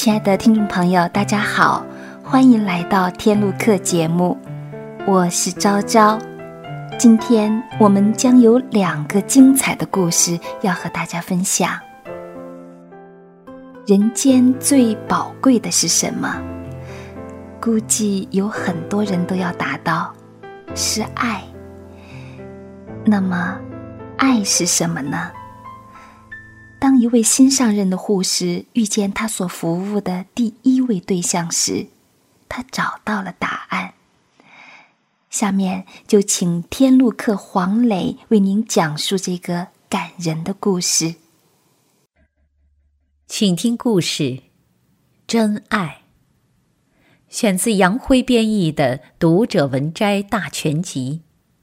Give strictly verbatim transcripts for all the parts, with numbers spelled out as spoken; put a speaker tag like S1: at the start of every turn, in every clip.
S1: 亲爱的听众朋友，大家好，欢迎来到天路客节目，我是昭昭。今天我们将有两个精彩的故事要和大家分享。人间最宝贵的是什么？估计有很多人都要答到，是爱。那么，爱是什么呢？当一位新上任的护士遇见他所服务的第一位对象时，他找到了答案。下面就请天路客黄磊为您讲述这个感人的故事。
S2: 请听故事《真爱》，选自杨辉编译的《读者文摘大全集》。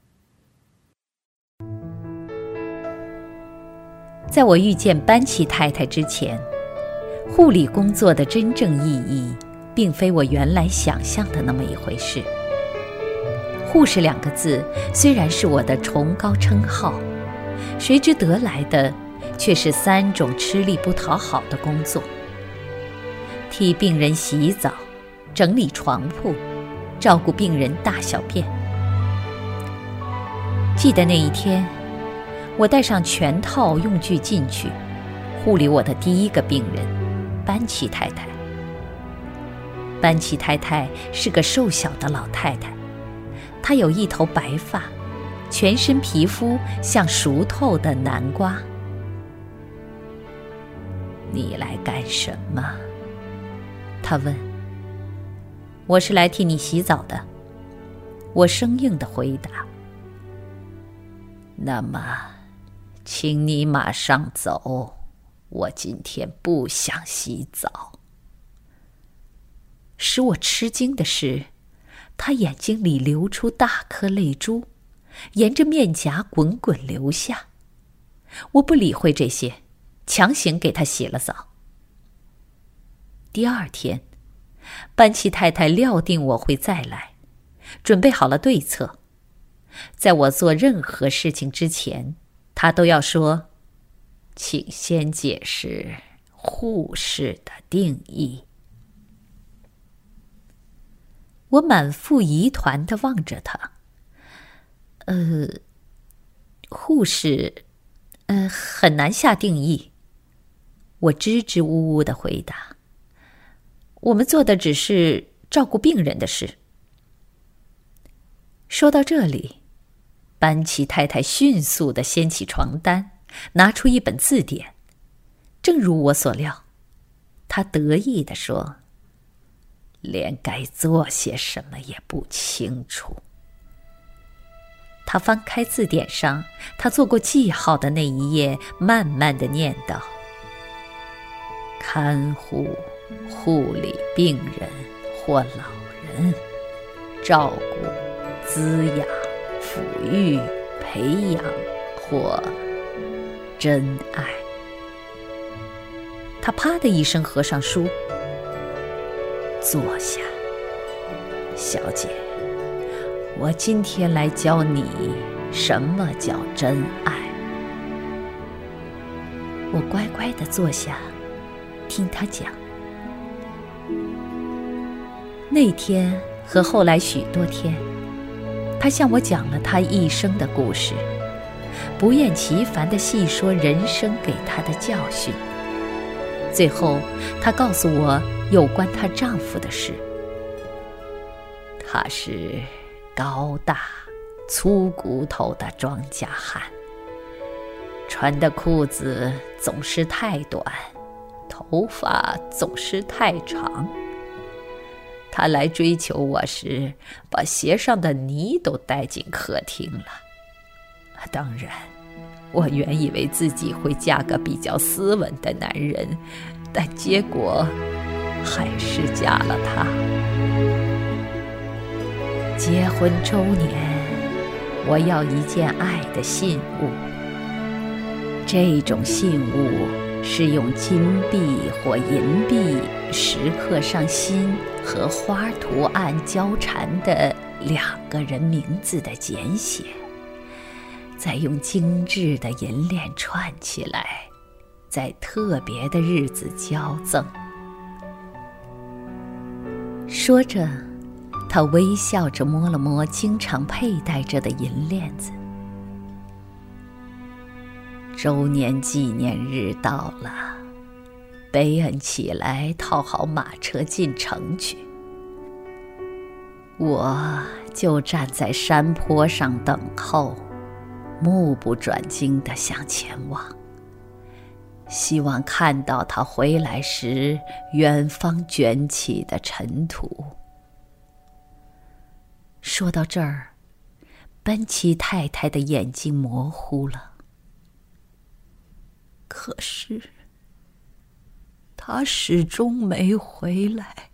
S2: 在我遇见班奇太太之前，护理工作的真正意义并非我原来想象的那么一回事。护士两个字虽然是我的崇高称号，谁知得来的却是三种吃力不讨好的工作：替病人洗澡、整理床铺、照顾病人大小便。记得那一天，我带上全套用具进去，护理我的第一个病人班奇太太。班奇太太是个瘦小的老太太，她有一头白发，全身皮肤像熟透的南瓜。你来干什么？她问。我是来替你洗澡的，我生硬地回答。那么请你马上走，我今天不想洗澡。使我吃惊的是，他眼睛里流出大颗泪珠，沿着面颊滚滚流下。我不理会这些，强行给他洗了澡。第二天，班奇太太料定我会再来，准备好了对策。在我做任何事情之前，他都要说，请先解释护士的定义。我满腹疑团地望着他。呃，护士，呃，很难下定义。我支支吾吾地回答。我们做的只是照顾病人的事。说到这里，班奇太太迅速地掀起床单，拿出一本字典。正如我所料，她得意地说，连该做些什么也不清楚。她翻开字典上她做过记号的那一页，慢慢地念道：看护、护理病人或老人，照顾、滋养、抚育、培养或真爱。他啪的一声合上书，坐下。小姐，我今天来教你什么叫真爱。我乖乖地坐下，听他讲。那天和后来许多天，他向我讲了他一生的故事，不厌其烦地细说人生给他的教训。最后，她告诉我有关她丈夫的事。他是高大、粗骨头的庄稼汉，穿的裤子总是太短，头发总是太长。他来追求我时，把鞋上的泥都带进客厅了。当然，我原以为自己会嫁个比较斯文的男人，但结果还是嫁了他。结婚周年，我要一件爱的信物。这种信物是用金币或银币石刻上心和花图案交缠的两个人名字的简写，再用精致的银链串起来，在特别的日子交赠。 说着，他微笑着摸了摸经常佩戴着的银链子。周年纪念日到了，贝恩起来套好马车进城去，我就站在山坡上等候，目不转睛地向前望，希望看到他回来时远方卷起的尘土。说到这儿，奔奇太太的眼睛模糊了。可是他始终没回来。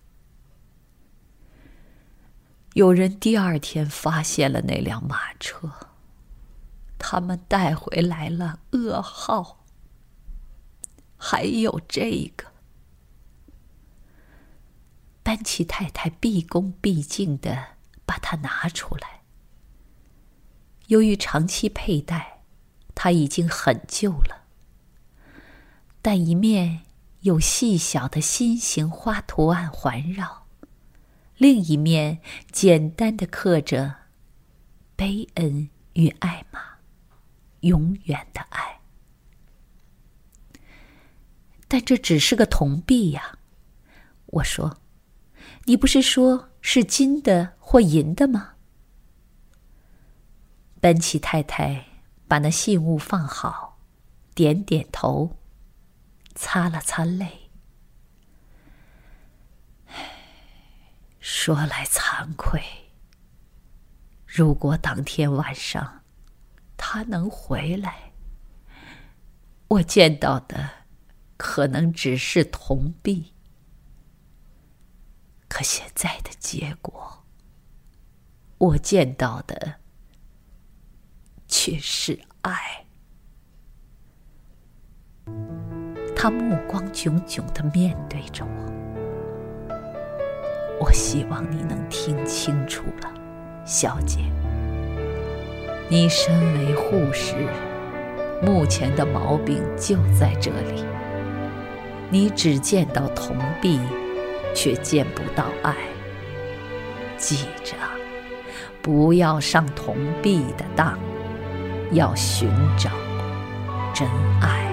S2: 有人第二天发现了那辆马车，他们带回来了噩耗，还有这个。班奇太太毕恭毕敬地把它拿出来。由于长期佩戴，它已经很旧了，但一面有细小的心形花图案环绕，另一面简单地刻着贝恩与艾玛永远的爱。但这只是个铜币呀，我说，你不是说是金的或银的吗？班奇太太把那信物放好，点点头，擦了擦泪。说来惭愧，如果当天晚上他能回来，我见到的可能只是铜币。可现在的结果，我见到的却是爱。他目光炯炯地面对着我。我希望你能听清楚了，小姐。你身为护士，目前的毛病就在这里。你只见到铜币，却见不到爱。记着，不要上铜币的当，要寻找真爱。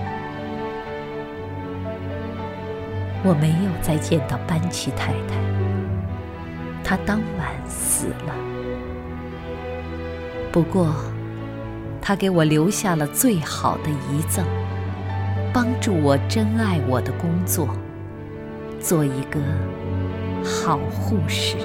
S2: 我没有再见到班奇太太，她当晚死了。不过，她给我留下了最好的遗赠，帮助我珍爱我的工作，做一个好护士。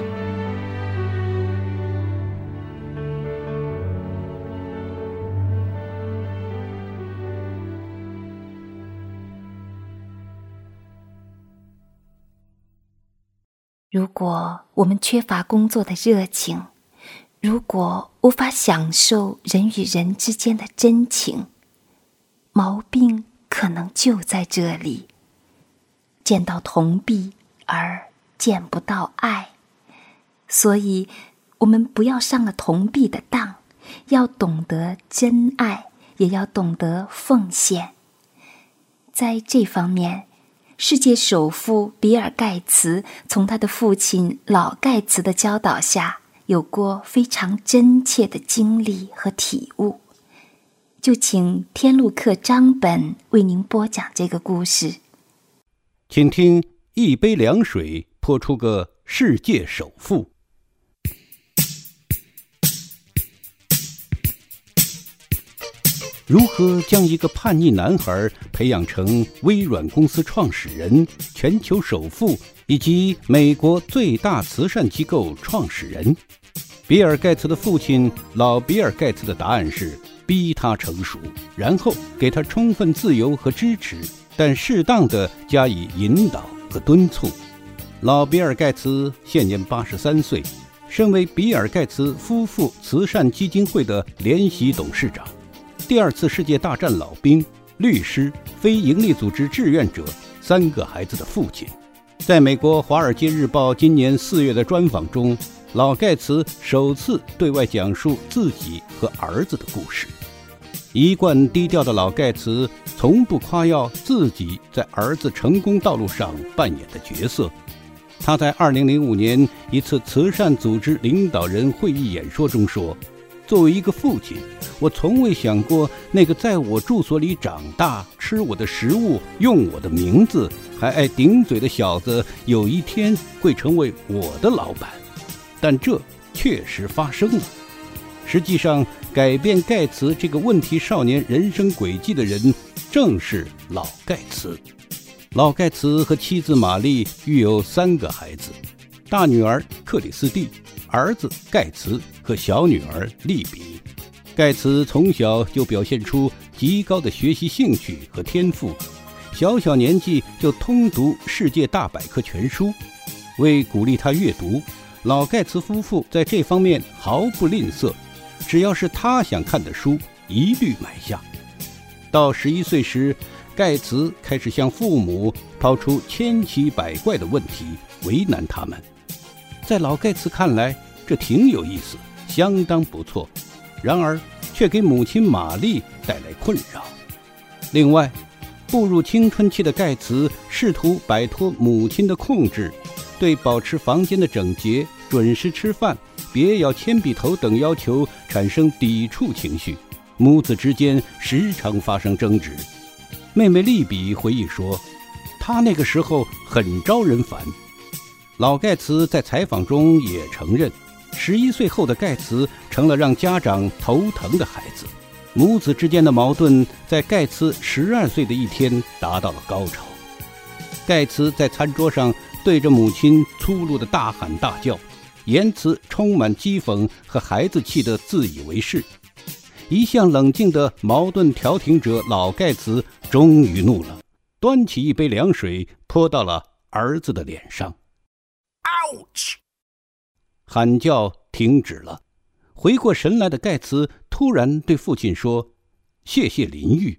S1: 如果我们缺乏工作的热情，如果无法享受人与人之间的真情，毛病可能就在这里。见到铜币而见不到爱，所以我们不要上了铜币的当，要懂得真爱，也要懂得奉献。在这方面，世界首富比尔·盖茨从他的父亲老盖茨的教导下，有过非常真切的经历和体悟。就请天路客张本为您播讲这个故事。
S3: 请听一杯凉水泼出个世界首富。如何将一个叛逆男孩培养成微软公司创始人、全球首富以及美国最大慈善机构创始人？比尔·盖茨的父亲老比尔·盖茨的答案是逼他成熟，然后给他充分自由和支持，但适当的加以引导和敦促。老比尔·盖茨现年八十三岁，身为比尔·盖茨夫妇慈善基金会的联席董事长，第二次世界大战老兵、律师、非营利组织志愿者，三个孩子的父亲。在美国《华尔街日报》今年四月的专访中，老盖茨首次对外讲述自己和儿子的故事。一贯低调的老盖茨从不夸耀自己在儿子成功道路上扮演的角色。 他在二零零五年一次慈善组织领导人会议演说中说，作为一个父亲，我从未想过那个在我住所里长大、吃我的食物、用我的名字，还爱顶嘴的小子，有一天会成为我的老板。但这确实发生了。实际上，改变盖茨这个问题少年人生轨迹的人，正是老盖茨。老盖茨和妻子玛丽育有三个孩子，大女儿克里斯蒂，儿子盖茨和小女儿利比。盖茨从小就表现出极高的学习兴趣和天赋，小小年纪就通读世界大百科全书。为鼓励他阅读，老盖茨夫妇在这方面毫不吝啬，只要是他想看的书，一律买下。到十一岁时，盖茨开始向父母抛出千奇百怪的问题，为难他们。在老盖茨看来，这挺有意思，相当不错，然而却给母亲玛丽带来困扰。另外，步入青春期的盖茨试图摆脱母亲的控制，对保持房间的整洁、准时吃饭、别咬铅笔头等要求产生抵触情绪，母子之间时常发生争执。妹妹利比回忆说，她那个时候很招人烦。老盖茨在采访中也承认，十一岁后的盖茨成了让家长头疼的孩子。母子之间的矛盾在盖茨十二岁的一天达到了高潮。盖茨在餐桌上对着母亲粗鲁地大喊大叫，言辞充满讥讽和孩子气的自以为是。一向冷静的矛盾调停者老盖茨终于怒了，端起一杯凉水泼到了儿子的脸上。Ouch！ 喊叫停止了。回过神来的盖茨突然对父亲说：“谢谢淋浴。”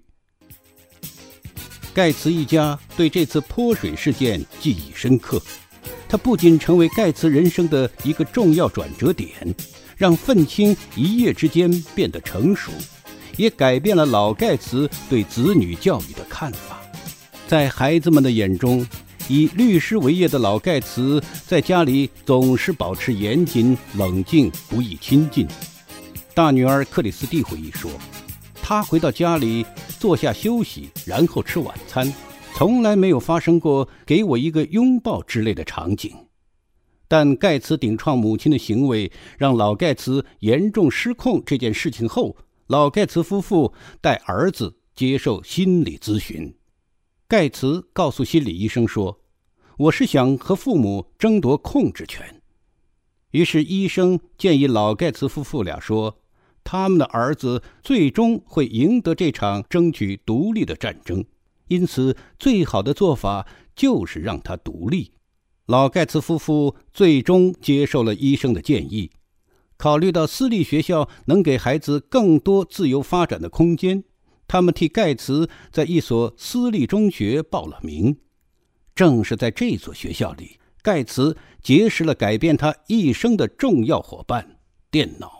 S3: 盖茨一家对这次泼水事件记忆深刻，它不仅成为盖茨人生的一个重要转折点，让愤青一夜之间变得成熟，也改变了老盖茨对子女教育的看法。在孩子们的眼中，以律师为业的老盖茨在家里总是保持严谨冷静，不易亲近。大女儿克里斯蒂回忆说，她回到家里坐下休息，然后吃晚餐，从来没有发生过给我一个拥抱之类的场景。但盖茨顶撞母亲的行为让老盖茨严重失控这件事情后，老盖茨夫妇带儿子接受心理咨询。盖茨告诉心理医生说，我是想和父母争夺控制权。于是医生建议老盖茨夫妇俩说，他们的儿子最终会赢得这场争取独立的战争，因此最好的做法就是让他独立。老盖茨夫妇最终接受了医生的建议，考虑到私立学校能给孩子更多自由发展的空间，他们替盖茨在一所私立中学报了名。正是在这所学校里，盖茨结识了改变他一生的重要伙伴——电脑。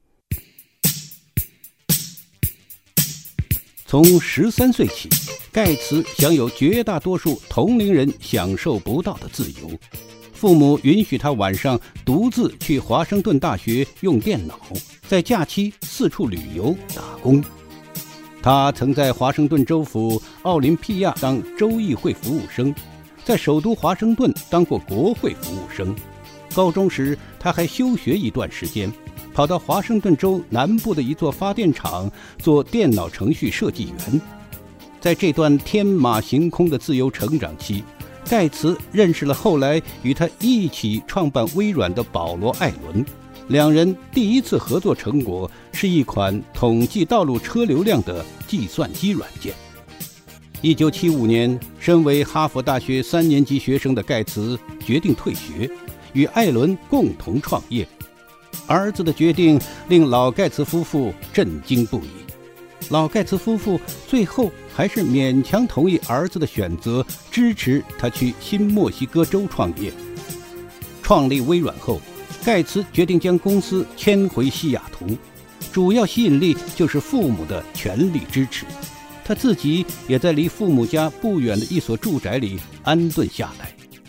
S3: 从十三岁起，盖茨享有绝大多数同龄人享受不到的自由。父母允许他晚上独自去华盛顿大学用电脑，在假期四处旅游打工。他曾在华盛顿州府奥林匹亚当州议会服务生，在首都华盛顿当过国会服务生。高中时，他还休学一段时间，跑到华盛顿州南部的一座发电厂做电脑程序设计员。在这段天马行空的自由成长期，盖茨认识了后来与他一起创办微软的保罗·艾伦。两人第一次合作成果是一款统计道路车流量的计算机软件。一九七五年，身为哈佛大学三年级学生的盖茨决定退学，与艾伦共同创业。儿子的决定令老盖茨夫妇震惊不已。老盖茨夫妇最后还是勉强同意儿子的选择，支持他去新墨西哥州创业。创立微软后，盖茨决定将公司迁回西雅图，主要吸引力就是父母的全力支持。他自己也在离父母家不远的一所住宅里安顿下来。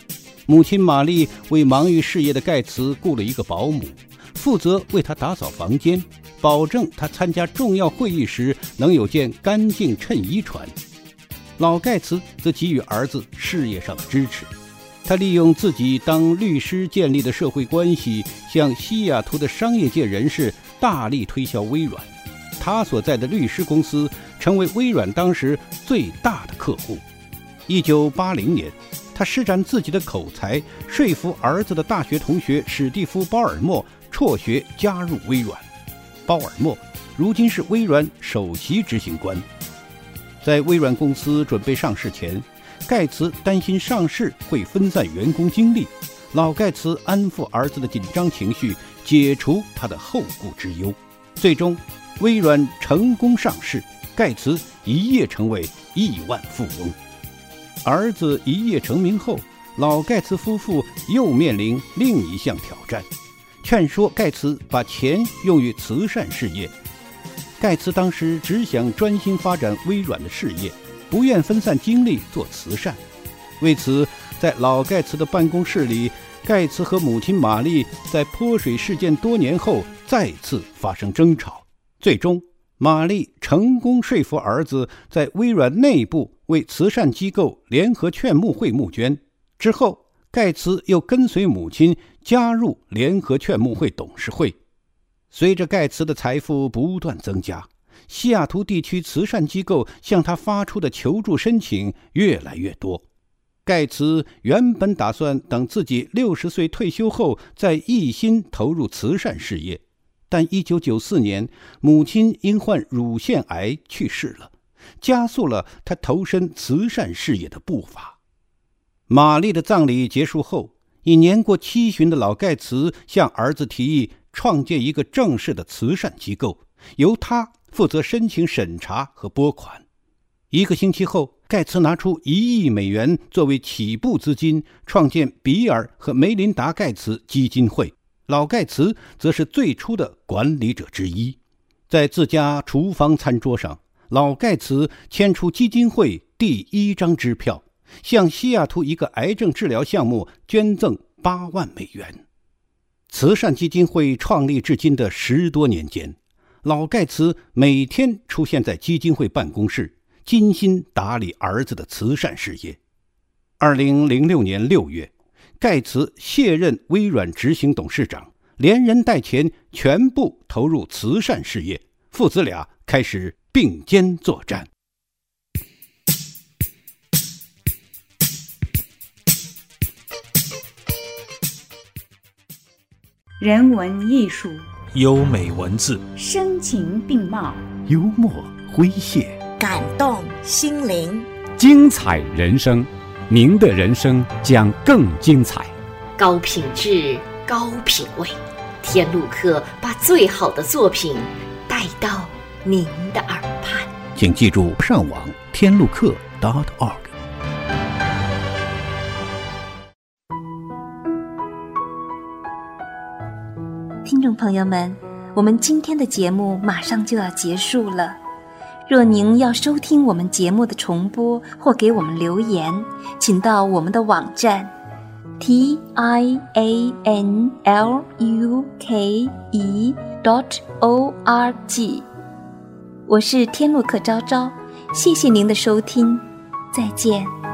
S3: 母亲玛丽为忙于事业的盖茨雇了一个保姆，负责为他打扫房间，保证他参加重要会议时能有件干净衬衣穿。老盖茨则给予儿子事业上的支持，他利用自己当律师建立的社会关系，向西雅图的商业界人士大力推销微软。他所在的律师公司成为微软当时最大的客户。一九八零年，他施展自己的口才，说服儿子的大学同学史蒂夫·鲍尔默辍学加入微软。鲍尔默如今是微软首席执行官。在微软公司准备上市前，盖茨担心上市会分散员工精力，老盖茨安抚儿子的紧张情绪，解除他的后顾之忧。最终微软成功上市，盖茨一夜成为亿万富翁。儿子一夜成名后，老盖茨夫妇又面临另一项挑战，劝说盖茨把钱用于慈善事业。盖茨当时只想专心发展微软的事业，不愿分散精力做慈善。为此，在老盖茨的办公室里，盖茨和母亲玛丽在泼水事件多年后再次发生争吵。最终，玛丽成功说服儿子在微软内部为慈善机构联合劝募会募捐。之后，盖茨又跟随母亲加入联合劝募会董事会。随着盖茨的财富不断增加，西雅图地区慈善机构向他发出的求助申请越来越多。盖茨原本打算等自己六十岁退休后再一心投入慈善事业，但一九九四年母亲因患乳腺癌去世了，加速了他投身慈善事业的步伐。玛丽的葬礼结束后，已年过七旬的老盖茨向儿子提议创建一个正式的慈善机构，由他负责申请审查和拨款。一个星期后，盖茨拿出一亿美元作为起步资金，创建比尔和梅琳达·盖茨基金会。老盖茨则是最初的管理者之一。在自家厨房餐桌上，老盖茨签出基金会第一张支票，向西雅图一个癌症治疗项目捐赠八万美元。慈善基金会创立至今的十多年间，老盖茨每天出现在基金会办公室，精心打理儿子的慈善事业。二零零六年六月，盖茨卸任微软执行董事长，连人带钱全部投入慈善事业，父子俩开始并肩作战。
S4: 人文艺术，
S5: 优美文字，
S4: 声情并茂，
S3: 幽默诙谐，
S6: 感动心灵，
S7: 精彩人生，您的人生将更精彩。
S8: 高品质，高品味，天路客把最好的作品带到您的耳畔。
S3: 请记住上网天路客 .org。
S1: 听众朋友们，我们今天的节目马上就要结束了。若您要收听我们节目的重播或给我们留言，请到我们的网站 t i a n l u k e dot o r g。 我是天路客昭昭，谢谢您的收听，再见。